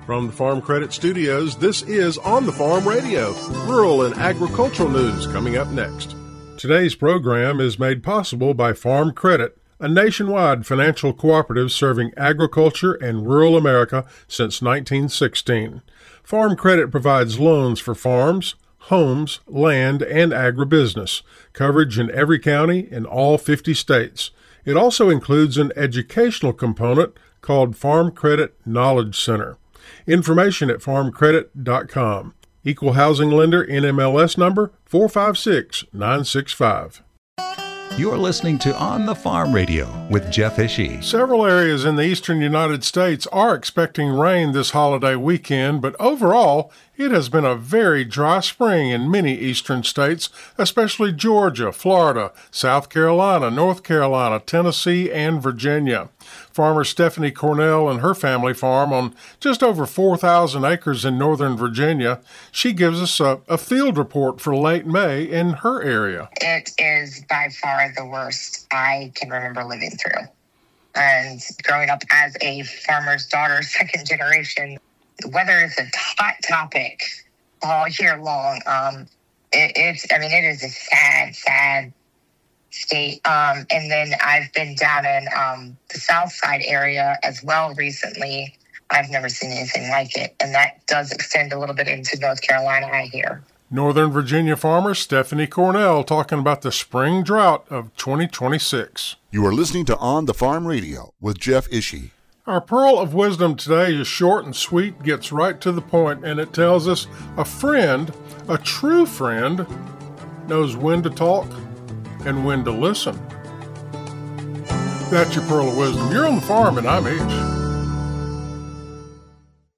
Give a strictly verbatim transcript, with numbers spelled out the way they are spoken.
From the Farm Credit Studios, this is On the Farm Radio, rural and agricultural news coming up next. Today's program is made possible by Farm Credit, a nationwide financial cooperative serving agriculture and rural America since nineteen sixteen. Farm Credit provides loans for farms, homes, land, and agribusiness, coverage in every county in all fifty states. It also includes an educational component called Farm Credit Knowledge Center. Information at farm credit dot com. Equal housing lender, N M L S number four five six nine six five. You're listening to On the Farm Radio with Jeff Ishii. Several areas in the eastern United States are expecting rain this holiday weekend, but overall, it has been a very dry spring in many eastern states, especially Georgia, Florida, South Carolina, North Carolina, Tennessee, and Virginia. Farmer Stephanie Cornell and her family farm on just over four thousand acres in northern Virginia. She gives us a, a field report for late May in her area. It is by far the worst I can remember living through. And growing up as a farmer's daughter, second generation, weather is a hot topic all year long. Um, it, it's, I mean, it is a sad, sad state. Um, and then I've been down in um, the South Side area as well recently. I've never seen anything like it. And that does extend a little bit into North Carolina, I hear. Northern Virginia farmer Stephanie Cornell talking about the spring drought of twenty twenty-six. You are listening to On the Farm Radio with Jeff Ishii. Our pearl of wisdom today is short and sweet, gets right to the point, and it tells us a friend, a true friend, knows when to talk and when to listen. That's your pearl of wisdom. You're on the farm, and I'm H.